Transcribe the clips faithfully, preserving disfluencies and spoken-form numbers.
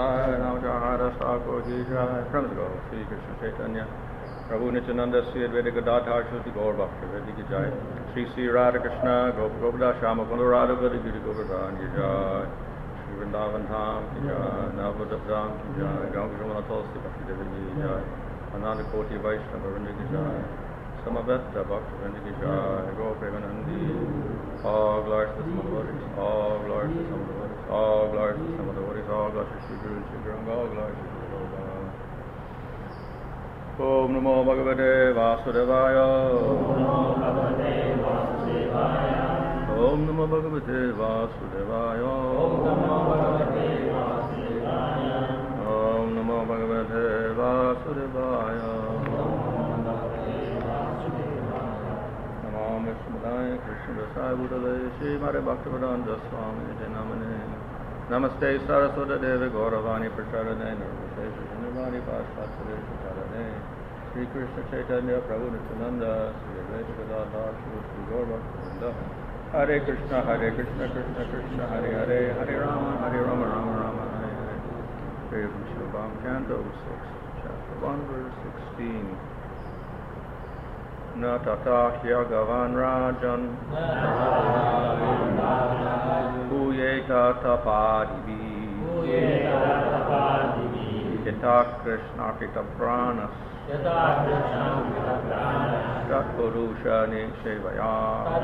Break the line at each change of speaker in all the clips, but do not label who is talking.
Jai, Namajahara Thakur Ki Jai, from the Guru, Sri Krishna Chaitanya, Prabhu Nityananda, Sri Advaita Gadadhar Shruti Gaur Bhakti Veddi Ki Jai, Sri Sri Radha Krishna, Gop Gopada Shama Kundu Radha Guru Giri Govardhan Ki Jai, Sri Vrindavan Dham Ki Jai, Navadha Dham Ki Jai, Gaur Krishna Tulsi Bhakti Devi Ki Jai, Ananda Koti Vaishnava Vrinda Ki Jai, Samavetta Bhakti Vrinda Ki Jai, Gaur Premanandi, all glories to some of the devotees, all glories to some of the devotees, all glories to some of the devotees, all glories to Sri Guru, Sri Guru, all glories to Sri Guru. Om Namo Bhagavate Vasudevaya. Om Namo Bhagavate Vasudevaya. Om Namo Bhagavate Vasudevaya. Namo Vishnupadaya Krishna Dasai Buddhale Shri Mare Bhaktivedanta Swami Namane. Namaste Saraswata Devi Gauravani Prachadane Nirvase Nirvani Pashatare Prachadane Sri Krishna Chaitanya Prabhu Nityananda Sri Advaita Gadadhar Shri Gaur Bhaktivinoda Hare Krishna Hare Krishna Krishna Krishna Hare Hare Hare Rama Hare Rama Rama Rama Hare Hare. Pray from Shilabam Canto six, chapter one, verse sixteen. Na tata Bhagavan Rajan Bhuyeta tapadivi Yata Krishna Kita Pranas Tat Purusha Nishevaya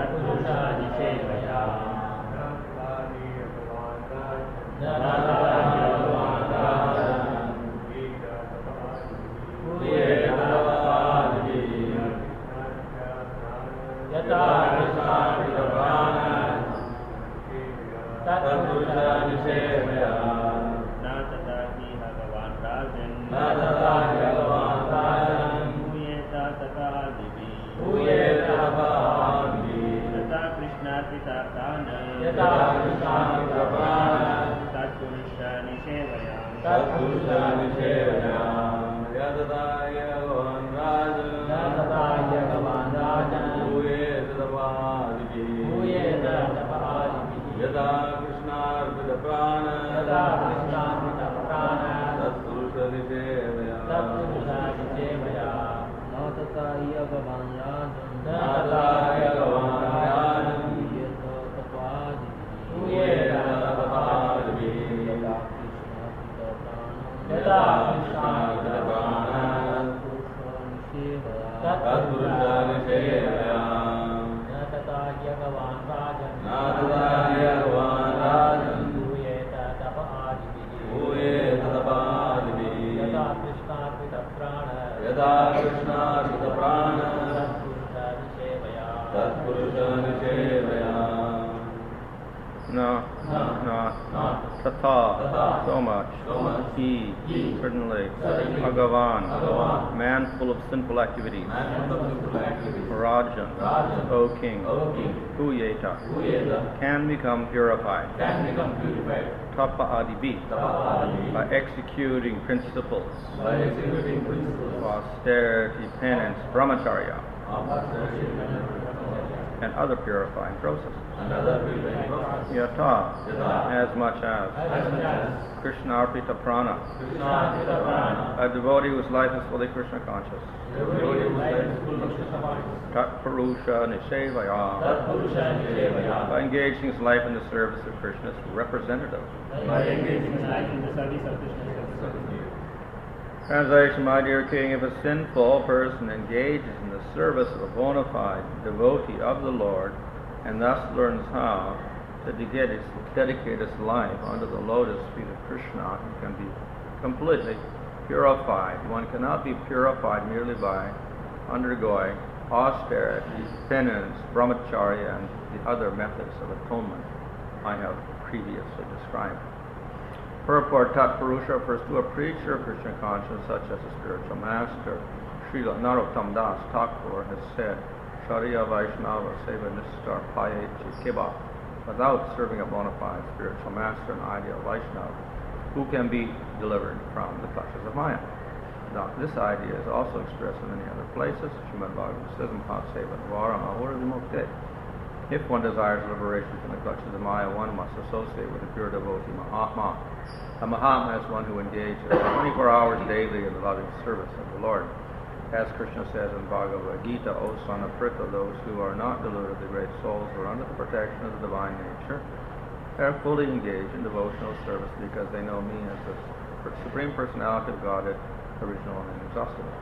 No, not, not, tata, so much, he, certainly, Bhagavan, man full of sinful activities, Rajan, O king, Bhuyeta, can become purified, Tapa adibi, by executing principles, of austerity, penance, brahmacharya, and other purifying processes. Yata, as much as Krishna Arpita Prana, a devotee whose life is fully Krishna conscious. Tat Purusha Nishevaya, by engaging his life in the service of Krishna's representative. Translation, my dear king, if a sinful person engages in the service of a bona fide devotee of the Lord, and thus learns how to dedicate his, dedicate his life under the lotus feet of Krishna, he can be completely purified. One cannot be purified merely by undergoing austerity, penance, brahmacharya, and the other methods of atonement I have previously described. Purport Tat Purusha refers to a preacher of Krishna consciousness, such as a spiritual master. Srila Narottam Das Thakur has said, Shariya Vaishnava Seva Nistar Paye Chikiba, without serving a bona fide spiritual master and ideal Vaishnava, who can be delivered from the clutches of Maya. Now, this idea is also expressed in many other places. Srimad Bhagavatam says, Mahat Seva Dvara Mahura Vimukte. If one desires liberation from the clutches of Maya, one must associate with the pure devotee Mahatma. A Mahatma is one who engages twenty-four hours daily in the loving service of the Lord. As Krishna says in Bhagavad Gita, O son of Pritha, those who are not deluded, the great souls who are under the protection of the divine nature, are fully engaged in devotional service because they know me as the Supreme Personality of Godhead, original and inexhaustible.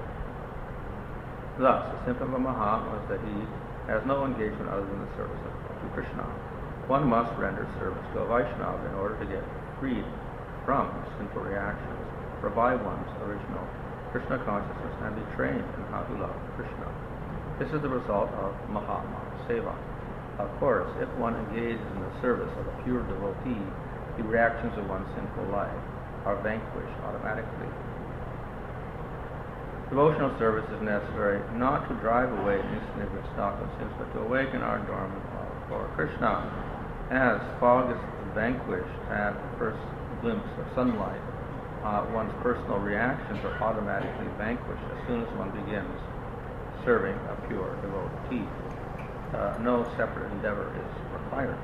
Thus, the symptom of a Mahatma is that he has no engagement other than the service of to Krishna. One must render service to a Vaishnava in order to get freed from sinful reactions, revive one's original Krishna consciousness, and be trained in how to love Krishna. This is the result of Mahatma Seva. Of course, if one engages in the service of a pure devotee, the reactions of one's sinful life are vanquished automatically. Devotional service is necessary not to drive away insignificant stock of sins, but to awaken our dormant love for Krishna. As fog is vanquished at the first glimpse of sunlight, uh, one's personal reactions are automatically vanquished as soon as one begins serving a pure devotee. Uh, no separate endeavor is required.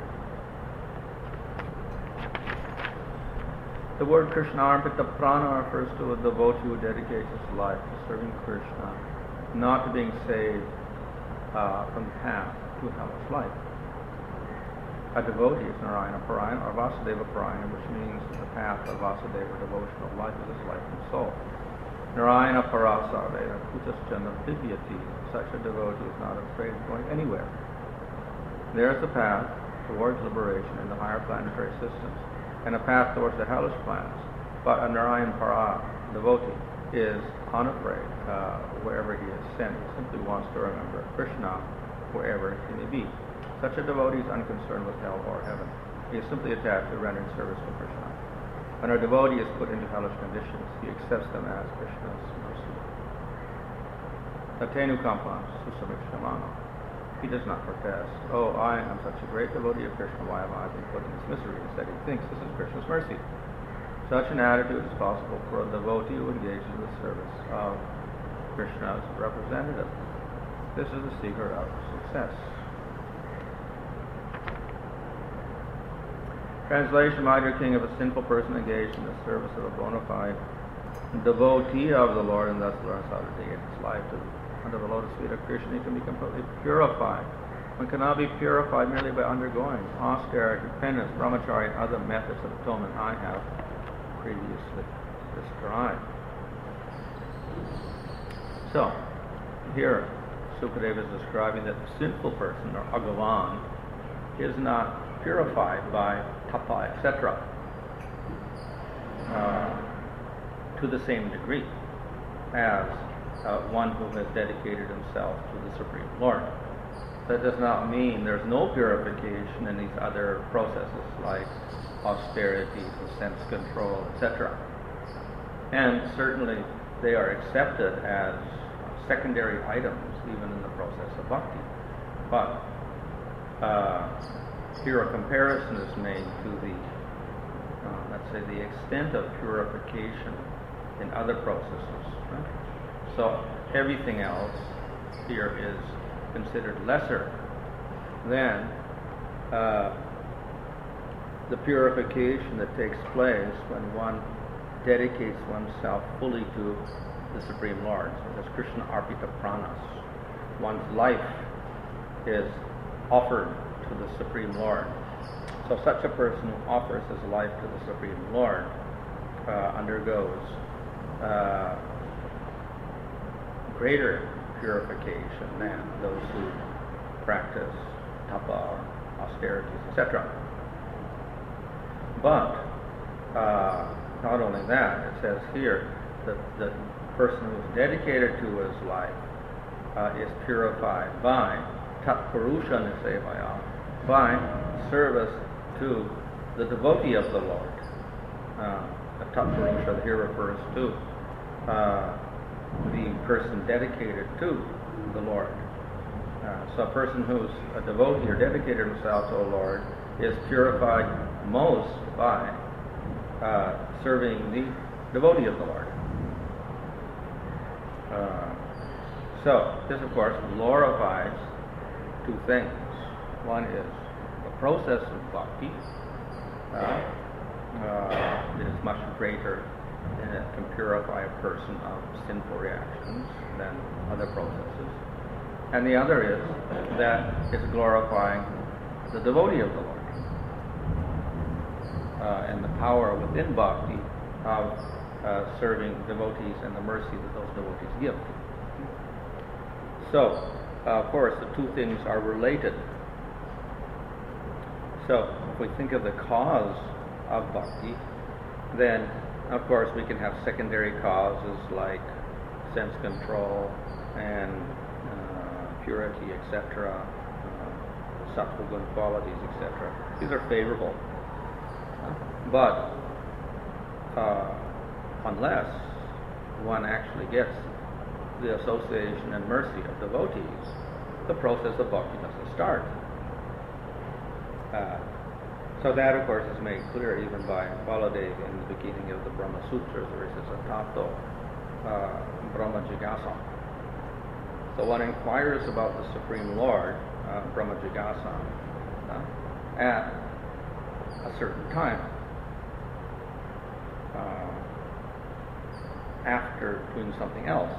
The word Krishnarpita Prana refers to a devotee who dedicates his life to serving Krishna, not to being saved uh, from the path to hellish life. A devotee is Narayana Parayana or Vasudeva Parayana, which means that the path of Vasudeva devotional life is his life and soul. Narayana Parasarveda Kutaschana Vidyati. Such a devotee is not afraid of going anywhere. There is the path towards liberation in the higher planetary systems, and a path towards the hellish planets. But a Narayan Para devotee is unafraid uh, wherever he is sent. He simply wants to remember Krishna wherever he may be. Such a devotee is unconcerned with hell or heaven. He is simply attached to rendering service to Krishna. When a devotee is put into hellish conditions, he accepts them as Krishna's mercy. Natenu kampa susamikshamano. He does not protest, oh, I am such a great devotee of Krishna, why have I been put in this misery? Instead, he thinks this is Krishna's mercy. Such an attitude is possible for a devotee who engages in the service of Krishna's representative. This is the secret of success. Translation: My dear king, if a sinful person engaged in the service of a bona fide devotee of the Lord and thus learns how to dedicate his life to under the lotus feet of Krishna, he can be completely purified. One cannot be purified merely by undergoing austerity, penance, brahmacharya, and other methods of atonement I have previously described. So, here Sukadeva is describing that the sinful person, or Agavan, is not purified by tapa, et cetera, uh, to the same degree as uh, one who has dedicated himself to the Supreme Lord. That does not mean there's no purification in these other processes like austerities and sense control, et cetera. And certainly they are accepted as secondary items even in the process of bhakti. But uh, here a comparison is made to the, uh, let's say, the extent of purification in other processes. Right? So everything else here is considered lesser than uh, the purification that takes place when one dedicates oneself fully to the Supreme Lord. So as Krishna Arpita Pranas, one's life is offered to the Supreme Lord. So such a person who offers his life to the Supreme Lord uh, undergoes uh, greater purification than those who practice tapa, austerities, et cetera. But uh, not only that, it says here that the person who is dedicated to his life uh, is purified by tatpurusha nisevaya, by service to the devotee of the Lord. Uh, the tatpurusha here refers to uh, the person dedicated to the Lord. Uh, so a person who's a devotee or dedicated himself to the Lord is purified most by uh, serving the devotee of the Lord. Uh, so this, of course, glorifies two things. One is the process of bhakti, uh, uh, it is much greater and it can purify a person of sinful reactions than other processes. And the other is that it's glorifying the devotee of the Lord. Uh, and the power within bhakti of uh, serving devotees and the mercy that those devotees give. So, uh, of course, the two things are related. So, if we think of the cause of bhakti, then, of course, we can have secondary causes like sense control and uh, purity, et cetera, uh, sattva good qualities, et cetera. These are favorable. But uh, unless one actually gets the association and mercy of devotees, the process of bhakti doesn't start. Uh, so that, of course, is made clear even by Baladev in the beginning of the Brahma Sutras, where he says, Atato uh, Brahma Jigasa. So one inquires about the Supreme Lord, uh, Brahma Jigasa, uh, at a certain time. Uh, after doing something else.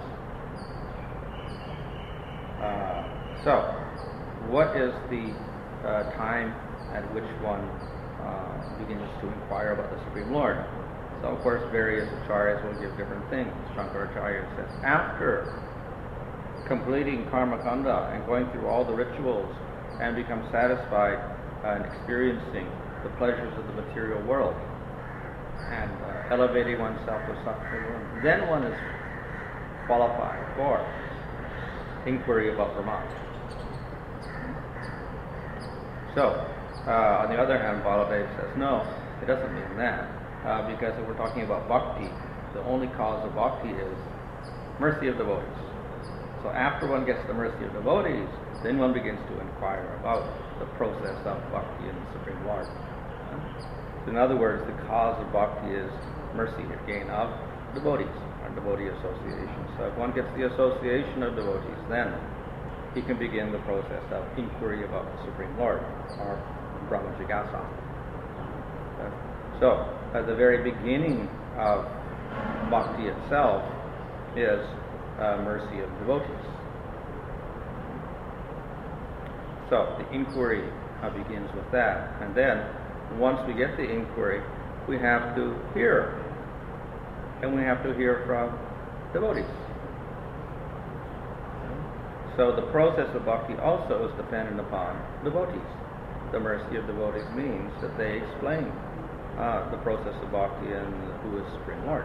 Uh, so, what is the uh, time at which one uh, begins to inquire about the Supreme Lord? So, of course, various acharyas will give different things. Shankaracharya says, after completing karma kanda and going through all the rituals and become satisfied uh, and experiencing the pleasures of the material world, and uh, elevating oneself to sattva, then one is qualified for inquiry about Brahman. So, uh, on the other hand, Baladev says, no, it doesn't mean that, uh, because if we're talking about bhakti, the only cause of bhakti is mercy of devotees. So after one gets the mercy of devotees, then one begins to inquire about the process of bhakti in the Supreme Lord. In other words, the cause of bhakti is mercy, again, of devotees, or devotee association. So if one gets the association of devotees, then he can begin the process of inquiry about the Supreme Lord, or Brahma Jigasa. So, at the very beginning of bhakti itself is uh, mercy of devotees. So, the inquiry uh, begins with that, and then once we get the inquiry, we have to hear. And we have to hear from devotees. So the process of bhakti also is dependent upon devotees. The mercy of devotees means that they explain uh, the process of bhakti and who is Supreme Lord.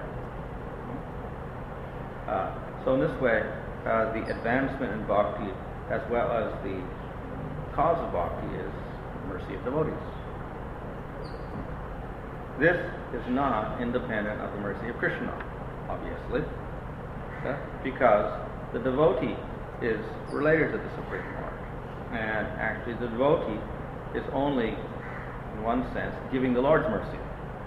Uh, so in this way, uh, the advancement in bhakti as well as the cause of bhakti is mercy of devotees. This is not independent of the mercy of Krishna, obviously, okay? Because the devotee is related to the Supreme Lord. And actually the devotee is only, in one sense, giving the Lord's mercy.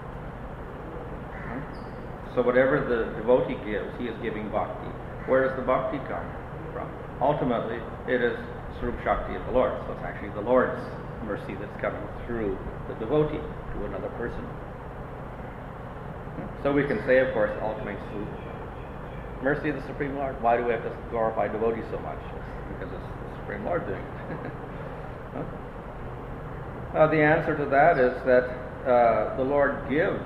Okay? So whatever the devotee gives, he is giving bhakti. Where does the bhakti come from? Ultimately, it is Swarup Shakti of the Lord. So it's actually the Lord's mercy that's coming through the devotee to another person. So we can say, of course, ultimately through mercy of the Supreme Lord. Why do we have to glorify devotees so much? It's because it's the Supreme Lord doing it. uh, the answer to that is that uh, the Lord gives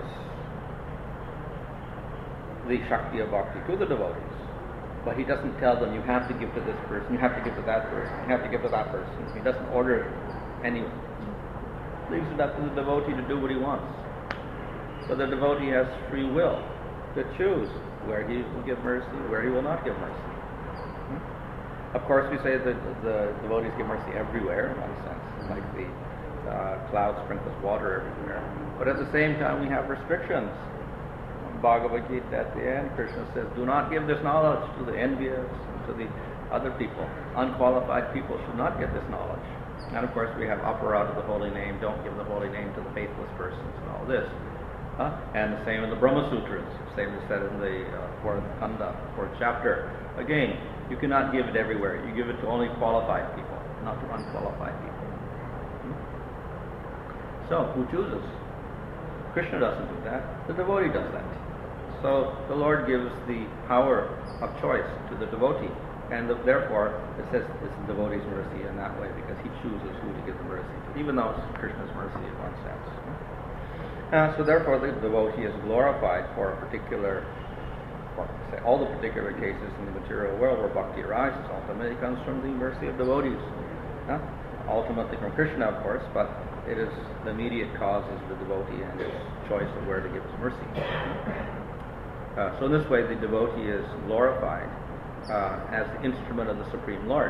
the Shakti of Bhakti to the devotees, but He doesn't tell them, you have to give to this person, you have to give to that person, you have to give to that person. He doesn't order anyone. He leaves it up to the devotee to do what he wants. So the devotee has free will to choose where he will give mercy, where he will not give mercy. Hmm? Of course, we say that the devotees give mercy everywhere, in one sense, like the uh, cloud sprinkles water everywhere. But at the same time, we have restrictions. Bhagavad Gita at the end, Krishna says, do not give this knowledge to the envious and to the other people. Unqualified people should not get this knowledge. And of course, we have aparad of the holy name, don't give the holy name to the faithless persons and all this. Huh? And the same in the Brahma Sutras, same as said in the uh, fourth kanda, fourth chapter. Again, you cannot give it everywhere. You give it to only qualified people, not to unqualified people. Hmm? So, who chooses? Krishna doesn't do that. The devotee does that. So the Lord gives the power of choice to the devotee, and the, therefore it says it's the devotee's mercy in that way because he chooses who to give the mercy to, even though it's Krishna's mercy in one sense. Uh, so therefore the devotee is glorified for a particular, or say all the particular cases in the material world where bhakti arises. Ultimately it comes from the mercy of devotees. Uh, ultimately from Krishna, of course, but it is the immediate cause is the devotee and his choice of where to give his mercy. Uh, so in this way, the devotee is glorified uh, as the instrument of the Supreme Lord.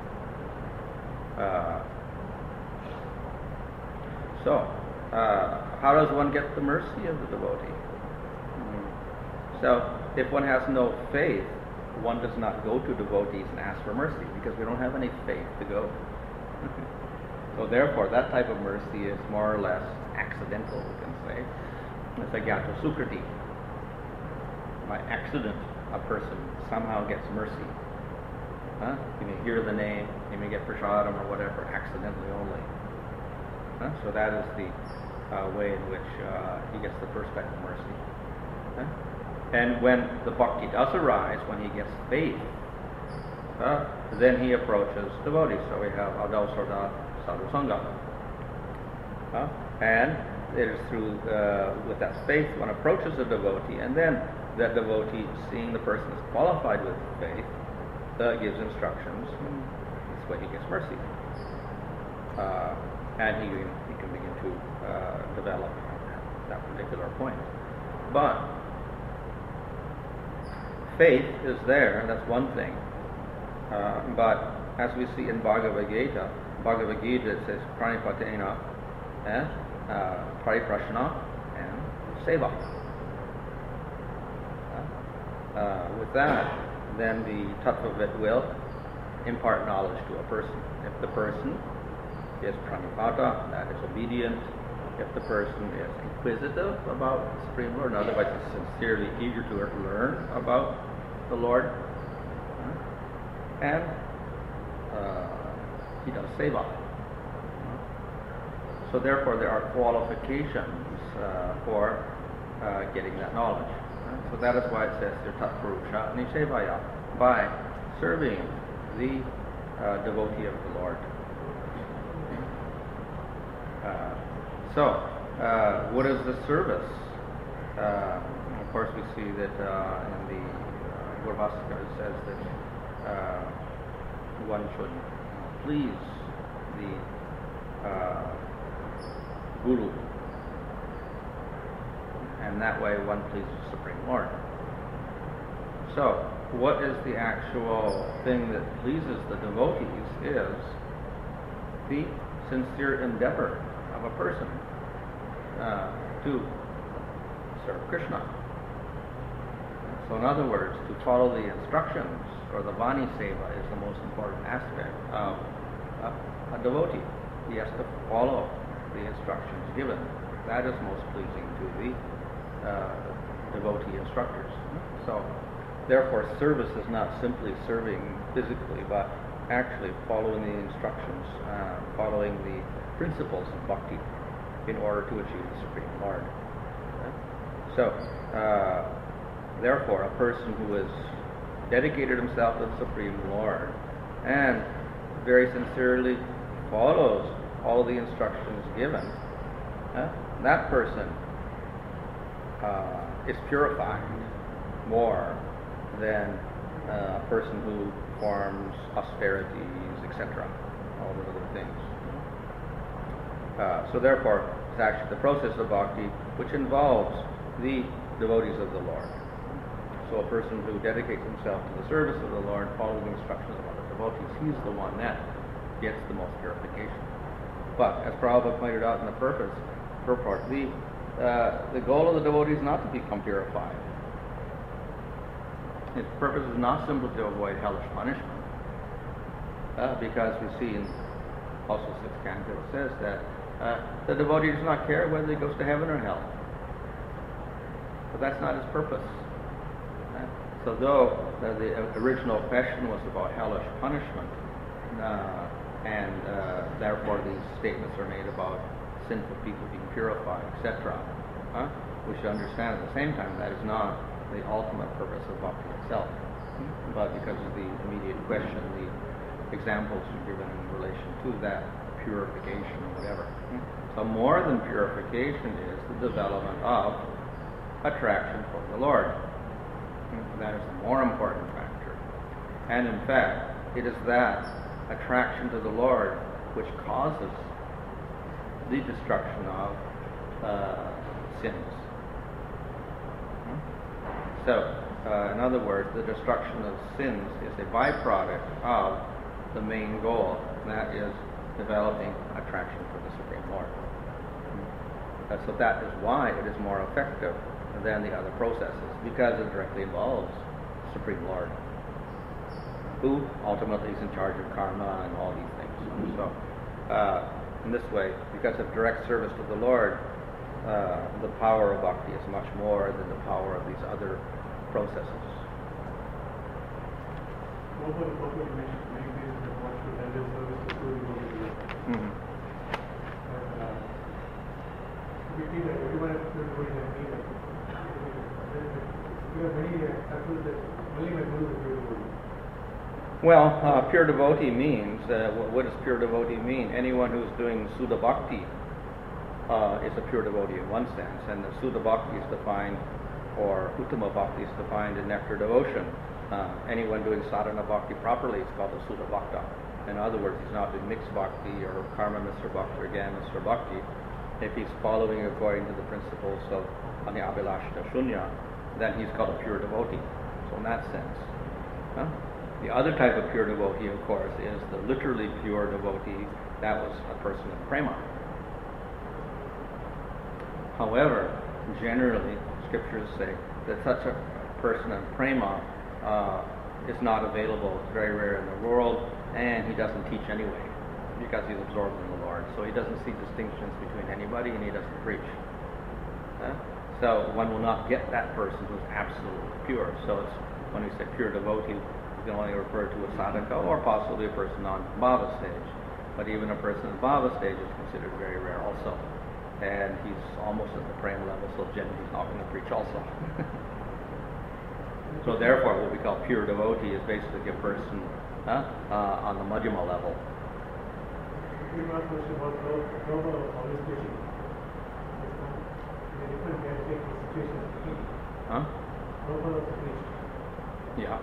Uh, so, uh, how does one get the mercy of the devotee? Mm. So, if one has no faith, one does not go to devotees and ask for mercy because we don't have any faith to go. So therefore, that type of mercy is more or less accidental, we can say. It's a gyato sukriti. By accident, a person somehow gets mercy. Huh? You may hear the name, you may get prasadam or whatever, accidentally only. Huh? So that is the uh, way in which uh, he gets the first type of mercy. Huh? And when the bhakti does arise, when he gets faith, uh, then he approaches devotees. So we have adau sarda sadhu sangha. Uh, and it is through, uh, with that faith, one approaches a devotee, and then that devotee, seeing the person is qualified with faith, uh, gives instructions, and this way he gets mercy. Uh, and he, he can begin to uh, develop that particular point. But faith is there, that's one thing. Uh, but as we see in Bhagavad Gita, Bhagavad Gita it says pranipatena, eh, uh, pariprashana, and seva. Uh, with that, then the tattvavit will impart knowledge to a person. If the person is pranipata, that is obedient. If the person is inquisitive about the Supreme Lord, and otherwise is sincerely eager to learn about the Lord, uh, and uh, he does seva. So therefore, there are qualifications uh, for uh, getting that knowledge. So that is why it says your tatpurusha nishevaya, by serving the uh, devotee of the Lord. Uh, so, uh, what is the service? Uh, of course, we see that uh, in the uh, Gurvasika it says that uh, one should please the uh, Guru. And that way one pleases the Supreme Lord. So, what is the actual thing that pleases the devotees is the sincere endeavor of a person uh, to serve Krishna. So in other words, to follow the instructions, or the Vani Seva is the most important aspect of a, a devotee. He has to follow the instructions given. That is most pleasing to the Uh, devotee instructors. So, therefore, service is not simply serving physically, but actually following the instructions, uh, following the principles of bhakti in order to achieve the Supreme Lord. Okay? So, uh, therefore, a person who has dedicated himself to the Supreme Lord and very sincerely follows all the instructions given, uh, that person Uh, is purified more than uh, a person who performs austerities, et cetera, all those other things. Uh, so therefore, it's actually the process of bhakti which involves the devotees of the Lord. So a person who dedicates himself to the service of the Lord, following the instructions of other devotees, he's the one that gets the most purification. But, as Prabhupada pointed out in the purpose, purport, the Uh, the goal of the devotee is not to become purified. Its purpose is not simply to avoid hellish punishment, uh, because we see in also sixth canto it says that uh, the devotee does not care whether he goes to heaven or hell. But that's not his purpose. Uh, so though uh, the original question was about hellish punishment, uh, and uh, therefore these statements are made about sinful people being purified, et cetera. Huh? We should understand at the same time that is not the ultimate purpose of bhakti itself. But because of the immediate question, the examples are given in relation to that purification or whatever. So more than purification is the development of attraction for the Lord. That is the more important factor. And in fact, it is that attraction to the Lord which causes the destruction of uh, sins. So, uh, in other words, the destruction of sins is a byproduct of the main goal, and that is developing attraction for the Supreme Lord. Uh, so that is why it is more effective than the other processes, because it directly involves the Supreme Lord, who ultimately is in charge of karma and all these things. So, uh, in this way, because of direct service to the Lord, uh, the power of bhakti is much more than the power of these other processes. Mm-hmm. Well, uh, pure devotee means, uh, what, what does pure devotee mean? Anyone who's doing Suddha Bhakti uh, is a pure devotee in one sense, and the Suddha Bhakti is defined, or Uttama Bhakti is defined in nectar devotion. Uh, anyone doing sadhana bhakti properly is called a Suddha Bhakta. In other words, he's not doing mixed bhakti or karma Mister Bhakti or Gyan Mister Bhakti. If he's following according to the principles of Aniyabhilashita Shunya, then he's called a pure devotee. So in that sense. Huh? The other type of pure devotee, of course, is the literally pure devotee. That was a person of prema. However, generally, scriptures say that such a person of prema uh, is not available. It's very rare in the world, and he doesn't teach anyway, because he's absorbed in the Lord. So he doesn't see distinctions between anybody, and he doesn't preach. Huh? So one will not get that person who's absolutely pure. So it's, when we say pure devotee, we can only refer to a sadhaka or possibly a person on bhava stage. But even a person in bhava stage is considered very rare also. And he's almost at the prema level, so generally he's not going to preach also. So therefore, what we call pure devotee is basically a person uh, uh, on the madhyama level. Huh? Yeah.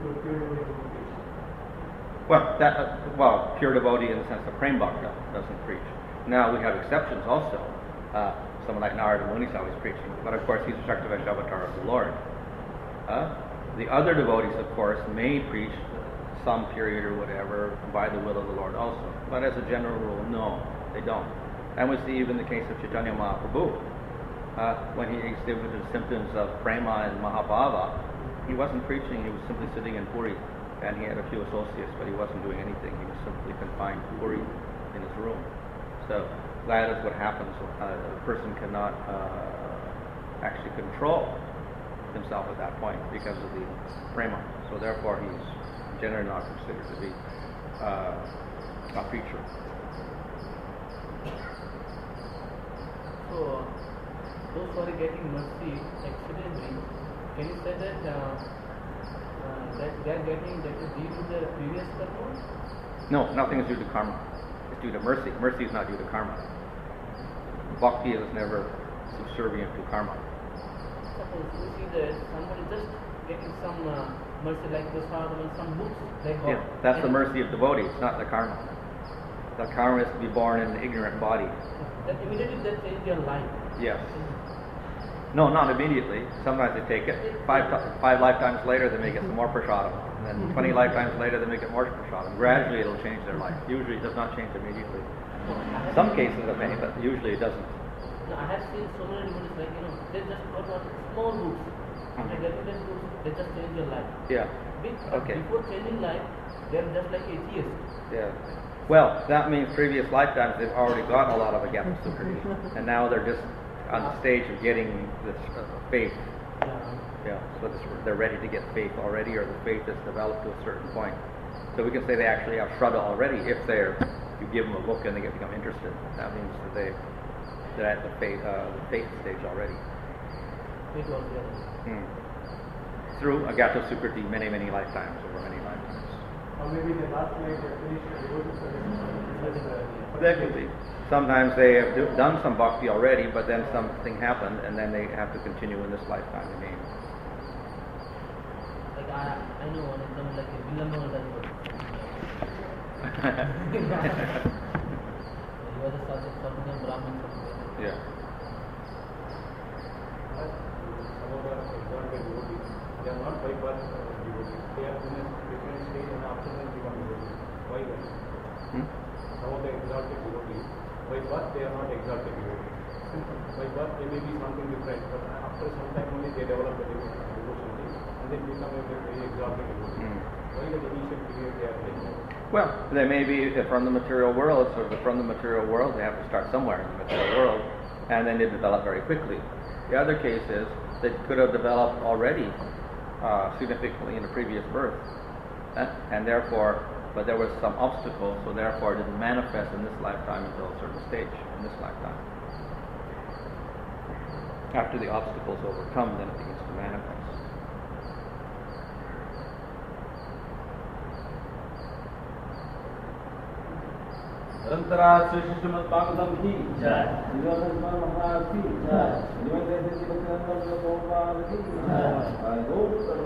Well, that uh, well, pure devotee in the sense of Prem Bhakta doesn't preach. Now we have exceptions also. Uh, someone like Narada Muni is always preaching, but of course he's a Shaktivesh avatar of the Lord. Uh, the other devotees, of course, may preach some period or whatever by the will of the Lord also. But as a general rule, no, they don't. And we see even the case of Chaitanya Mahaprabhu. Uh, when he exhibited symptoms of prema and mahabhava, he wasn't preaching, he was simply sitting in Puri. And he had a few associates, but he wasn't doing anything. He was simply confined to Puri in his room. So that is what happens. Uh, a person cannot uh, actually control himself at that point because of the prema. So therefore he's generally not considered to be uh, a preacher.
So those who are getting mercy accidentally, can you say that uh, uh, that they are getting that is due to their previous karma?
No, nothing is due to karma. It's due to mercy. Mercy is not due to karma. Bhakti is never subservient to karma.
Suppose we see that somebody just getting some uh, mercy like this or some books like God.
Yeah, that's the mercy of devotees, not the karma. The karma is to be born in an ignorant body.
That immediately they change your life.
Yes. No, not immediately. Sometimes they take it. Five five lifetimes later, they may get some more prasadam. And then twenty lifetimes later, they may get more prasadam. Gradually, it'll change their life. Usually, it does not change immediately. Some cases it may, but usually it doesn't.
No, I have seen so many devotees like, you know, they just got one small books.
Mm-hmm.
They get them books, they just change your life.
Yeah.
Be-
Okay.
Before changing life, they are just like atheists.
Yeah. Well, that means previous lifetimes they've already got a lot of Agyata Sukriti, and now they're just on the stage of getting this uh, faith.
Yeah.
Yeah. So this, they're ready to get faith already, or the faith is developed to a certain point. So we can say they actually have Shraddha already if they're, you give them a book and they get become interested. That means that they
They're at the faith, uh, the faith stage already.
It was there.
Hmm. Through Agata Sukriti many, many lifetimes, over many lifetimes.
Or maybe the last life they finished the devoted service.
That could be. Sometimes they have do, done some bhakti already, but then something happened, and then they have to continue in this lifetime again.
Like I, I know one of them, like a Villamanda. He was a subject of the Brahmin.
Yeah.
Some of the exalted devotees, they are not by birth devotees. They are in a different stage and after that become devotees. Why that?
Hmm?
Some of the exalted devotees, by birth they are not exalted devotees. By birth they may be something different, but after some time only they develop the devotion and then become a very exalted devotee.
Hmm.
Why the initial period they are like that?
Well, they may be from the material world, so from the material world they have to start somewhere in the material world, and then they develop very quickly. The other case is they could have developed already uh, significantly in the previous birth, and, and therefore, but there was some obstacle, so therefore it didn't manifest in this lifetime until a certain stage in this lifetime. After the obstacle is overcome, then it begins to manifest.
निरंतरा Shri Shrimad Bhagavatam की जय। निरंतर महाराज की जय। निरंतर श्री भक्ति की जय।